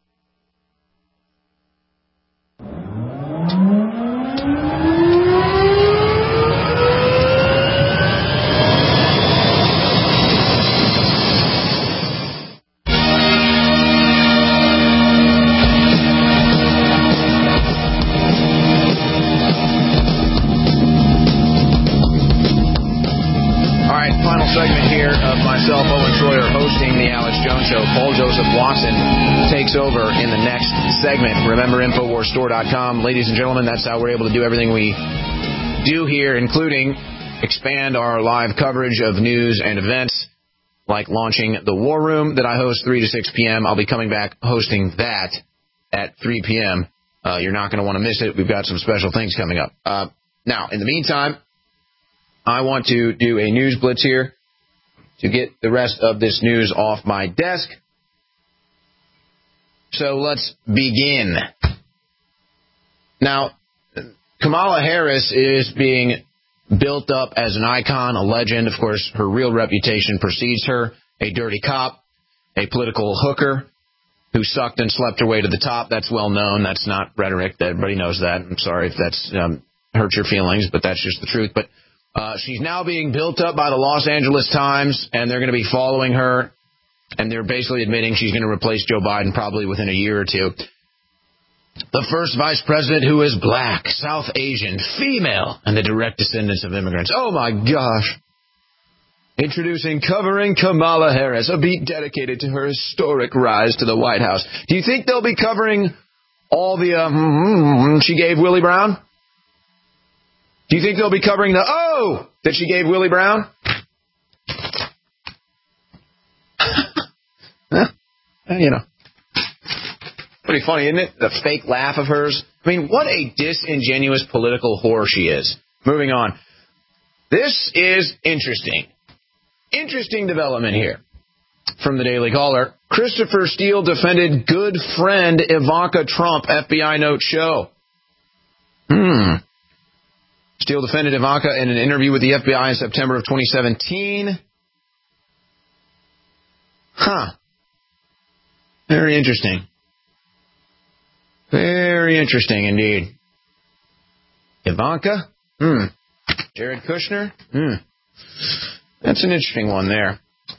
Segment here of myself, Owen Schroyer, hosting the Alex Jones Show. Paul Joseph Watson takes over in the next segment. Remember, Infowars Store dot com. Ladies and gentlemen, that's how we're able to do everything we do here, including expand our live coverage of news and events, like launching the War Room that I host three to six p.m. I'll be coming back hosting that at three p.m. Uh, you're not going to want to miss it. We've got some special things coming up. Uh, now, in the meantime, I want to do a news blitz here to get the rest of this news off my desk. So let's begin. Now, Kamala Harris is being built up as an icon, a legend. Of course, her real reputation precedes her. A dirty cop, a political hooker who sucked and slept her way to the top. That's well known. That's not rhetoric. Everybody knows that. I'm sorry if that's um, hurt your feelings, but that's just the truth. But Uh, she's now being built up by the Los Angeles Times, and they're going to be following her, and they're basically admitting she's going to replace Joe Biden probably within a year or two. The first vice president who is black, South Asian, female, and the direct descendants of immigrants. Oh, my gosh. Introducing Covering Kamala Harris, a beat dedicated to her historic rise to the White House. Do you think they'll be covering all the uh, mm, she gave Willie Brown? Do you think they'll be covering the oh that she gave Willie Brown? You know. Pretty funny, isn't it? The fake laugh of hers. I mean, what a disingenuous political whore she is. Moving on. This is interesting. Interesting development here. From the Daily Caller, Christopher Steele defended good friend Ivanka Trump, F B I notes show. Hmm. Steele defended Ivanka in an interview with the F B I in September of twenty seventeen. Huh. Very interesting. Very interesting indeed. Ivanka? Hmm. Jared Kushner? Hmm. That's an interesting one there.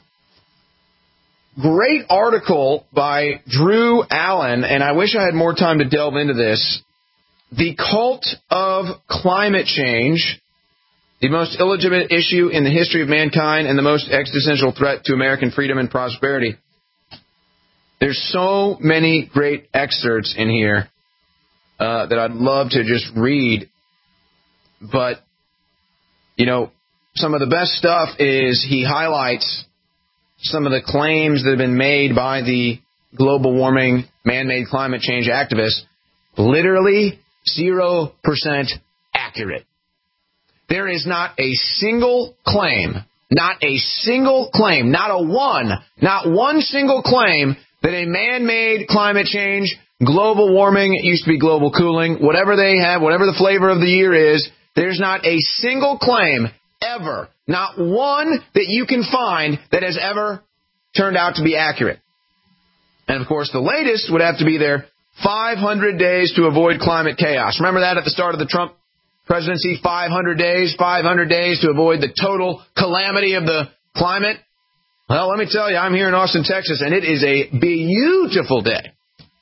Great article by Drew Allen, and I wish I had more time to delve into this. The cult of climate change, the most illegitimate issue in the history of mankind and the most existential threat to American freedom and prosperity. There's so many great excerpts in here uh, that I'd love to just read. But, you know, some of the best stuff is he highlights some of the claims that have been made by the global warming, man-made climate change activists. Literally zero percent accurate. There is not a single claim, not a single claim, not a one, not one single claim that a man-made climate change, global warming, it used to be global cooling, whatever they have, whatever the flavor of the year is, there's not a single claim ever, not one that you can find that has ever turned out to be accurate. And, of course, the latest would have to be their five hundred days to avoid climate chaos. Remember that at the start of the Trump presidency? five hundred days, five hundred days to avoid the total calamity of the climate. Well, let me tell you, I'm here in Austin, Texas, and it is a beautiful day.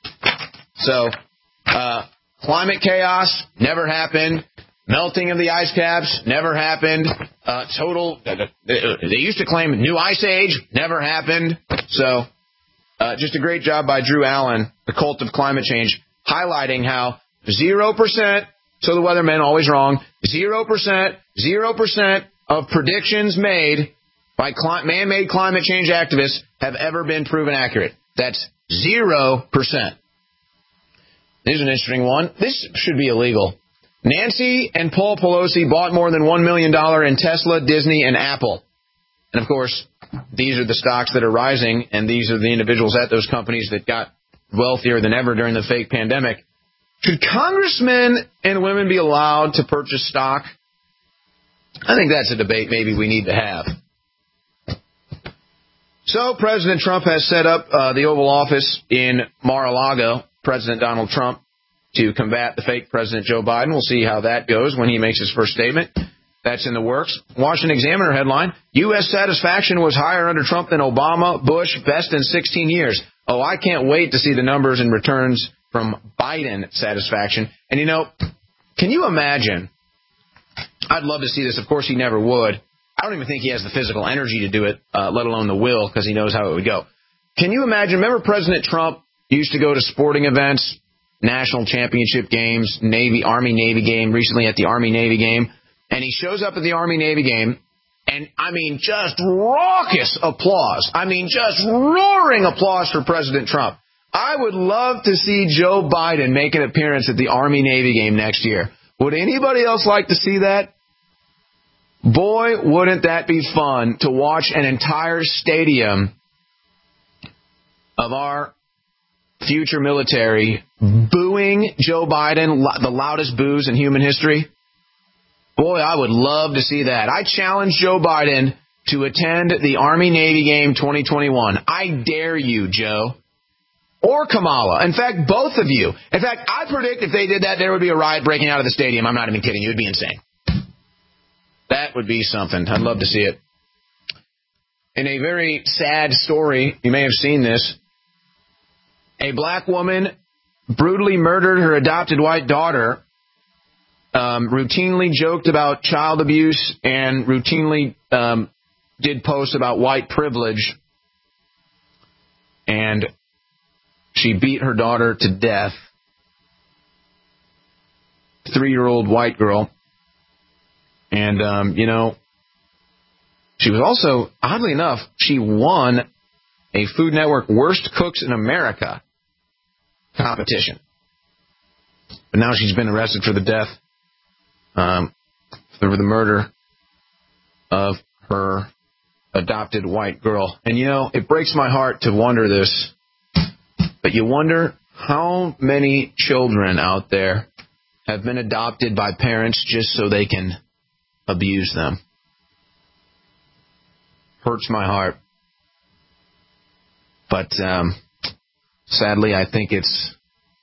So, uh, climate chaos never happened. Melting of the ice caps never happened. Uh, total, they used to claim new ice age, never happened. So, uh, just a great job by Drew Allen, the cult of climate change, highlighting how zero percent, so the weathermen always wrong, zero percent, zero percent of predictions made by cli- man-made climate change activists have ever been proven accurate. That's zero percent. Here's an interesting one. This should be illegal. Nancy and Paul Pelosi bought more than one million dollars in Tesla, Disney, and Apple. And, of course, these are the stocks that are rising, and these are the individuals at those companies that got wealthier than ever during the fake pandemic. Should congressmen and women be allowed to purchase stock? I think that's a debate maybe we need to have. So President Trump has set up uh, the Oval Office in Mar-a-Lago, President Donald Trump, to combat the fake President Joe Biden. We'll see how that goes when he makes his first statement. That's in the works. Washington Examiner headline, U S satisfaction was higher under Trump than Obama, Bush, best in sixteen years. Oh, I can't wait to see the numbers and returns from Biden satisfaction. And, you know, can you imagine? I'd love to see this. Of course, he never would. I don't even think he has the physical energy to do it, uh, let alone the will, because he knows how it would go. Can you imagine? Remember President Trump used to go to sporting events, national championship games, Navy, Army-Navy game, recently at the Army-Navy game, and he shows up at the Army-Navy game, and, I mean, just raucous applause. I mean, just roaring applause for President Trump. I would love to see Joe Biden make an appearance at the Army-Navy game next year. Would anybody else like to see that? Boy, wouldn't that be fun to watch an entire stadium of our future military booing Joe Biden, the loudest boos in human history. Boy, I would love to see that. I challenge Joe Biden to attend the Army-Navy game twenty twenty-one. I dare you, Joe. Or Kamala. In fact, both of you. In fact, I predict if they did that, there would be a riot breaking out of the stadium. I'm not even kidding you. It would be insane. That would be something. I'd love to see it. In a very sad story, you may have seen this, a black woman brutally murdered her adopted white daughter, um, routinely joked about child abuse, and routinely um, did post about white privilege, and she beat her daughter to death. Three-year-old white girl. And, um, you know, she was also, oddly enough, she won a Food Network Worst Cooks in America competition. But now she's been arrested for the death, um, for the murder of her adopted white girl. And, you know, it breaks my heart to wonder this, but you wonder how many children out there have been adopted by parents just so they can abuse them. Hurts my heart. But um, sadly, I think it's,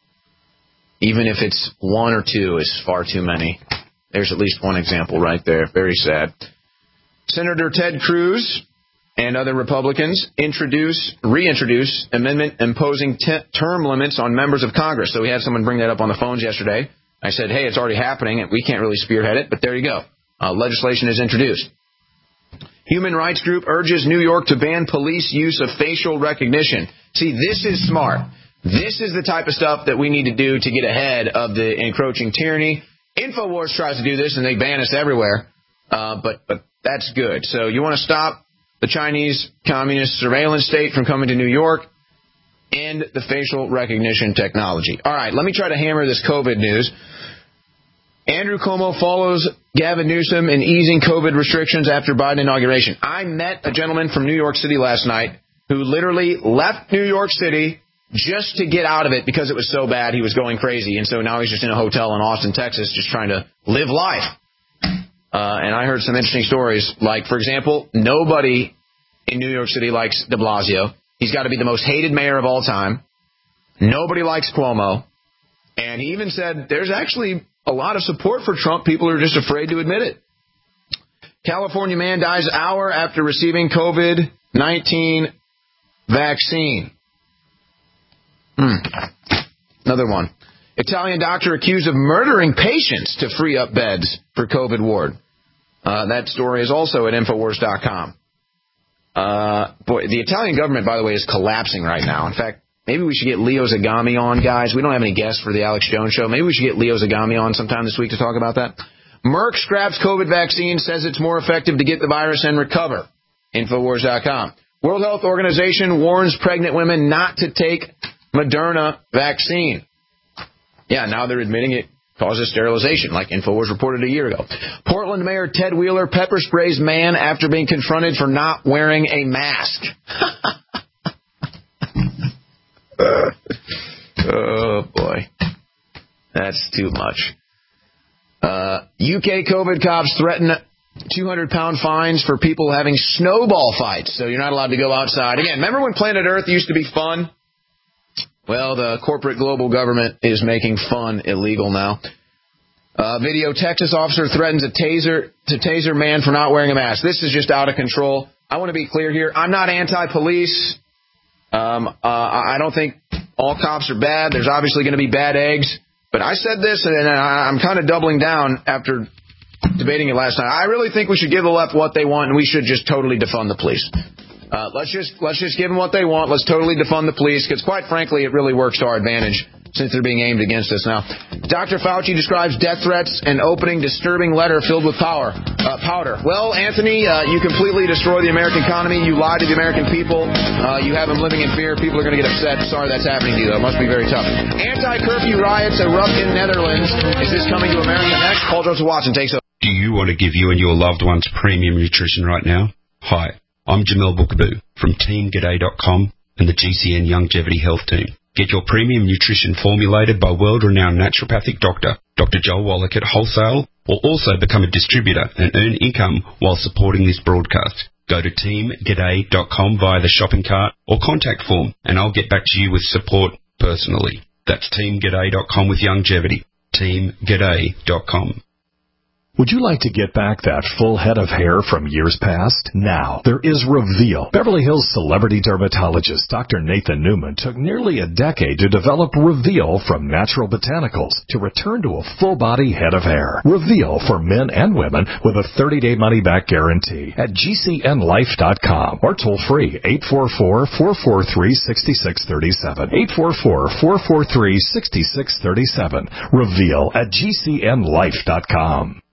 even if it's one or two, is far too many. There's at least one example right there. Very sad. Senator Ted Cruz and other Republicans introduce, reintroduce amendment imposing t- term limits on members of Congress. So we had someone bring that up on the phones yesterday. I said, hey, it's already happening, and we can't really spearhead it, but there you go. Uh, legislation is introduced. Human rights group urges New York to ban police use of facial recognition. See, this is smart. This is the type of stuff that we need to do to get ahead of the encroaching tyranny. InfoWars tries to do this, and they ban us everywhere, uh, but, but that's good. So you want to stop the Chinese communist surveillance state from coming to New York, and the facial recognition technology. All right, let me try to hammer this COVID news. Andrew Cuomo follows Gavin Newsom in easing COVID restrictions after Biden inauguration. I met a gentleman from New York City last night who literally left New York City just to get out of it because it was so bad he was going crazy. And so now he's just in a hotel in Austin, Texas, just trying to live life. Uh, and I heard some interesting stories. Like, for example, nobody in New York City likes de Blasio. He's got to be the most hated mayor of all time. Nobody likes Cuomo. And he even said there's actually a lot of support for Trump. People are just afraid to admit it. California man dies hour after receiving COVID nineteen vaccine. Hmm. Another one. Italian doctor accused of murdering patients to free up beds for COVID ward. Uh, that story is also at Infowars dot com. Uh, boy, the Italian government, by the way, is collapsing right now. In fact, maybe we should get Leo Zagami on, guys. We don't have any guests for the Alex Jones Show. Maybe we should get Leo Zagami on sometime this week to talk about that. Merck scraps COVID vaccine, says it's more effective to get the virus and recover. Infowars dot com. World Health Organization warns pregnant women not to take Moderna vaccine. Yeah, now they're admitting it causes sterilization, like InfoWars reported a year ago. Portland Mayor Ted Wheeler pepper sprays man after being confronted for not wearing a mask. uh, oh, boy. That's too much. Uh, U K COVID cops threaten two hundred pound fines for people having snowball fights, so you're not allowed to go outside. Again, remember when Planet Earth used to be fun? Well, the corporate global government is making fun illegal now. Uh, video, Texas officer threatens a taser to taser man for not wearing a mask. This is just out of control. I want to be clear here. I'm not anti-police. Um, uh, I don't think all cops are bad. There's obviously going to be bad eggs. But I said this, and I'm kind of doubling down after debating it last night. I really think we should give the left what they want, and we should just totally defund the police. Uh, let's just let's just give them what they want. Let's totally defund the police, because quite frankly, it really works to our advantage since they're being aimed against us now. Doctor Fauci describes death threats and opening disturbing letter filled with power, uh, powder. Well, Anthony, uh, you completely destroy the American economy. You lie to the American people. Uh, you have them living in fear. People are going to get upset. Sorry that's happening to you, though. It must be very tough. Anti-curfew riots erupt in Netherlands. Is this coming to America next? Paul Joseph Watson takes over. Do you want to give you and your loved ones premium nutrition right now? Hi, I'm Jamel Bookaboo from Team G'day dot com and the G C N Longevity Health Team. Get your premium nutrition formulated by world-renowned naturopathic doctor, Doctor Joel Wallach at Wholesale, or also become a distributor and earn income while supporting this broadcast. Go to Team G'day dot com via the shopping cart or contact form, and I'll get back to you with support personally. That's Team G'day dot com with longevity. Team G'day dot com. Would you like to get back that full head of hair from years past? Now, there is Reveal. Beverly Hills celebrity dermatologist Doctor Nathan Newman took nearly a decade to develop Reveal from natural botanicals to return to a full-body head of hair. Reveal for men and women with a thirty-day money-back guarantee at G C N life dot com or toll-free eight four four, four four three, six six three seven. eight four four, four four three, six six three seven. Reveal at G C N life dot com.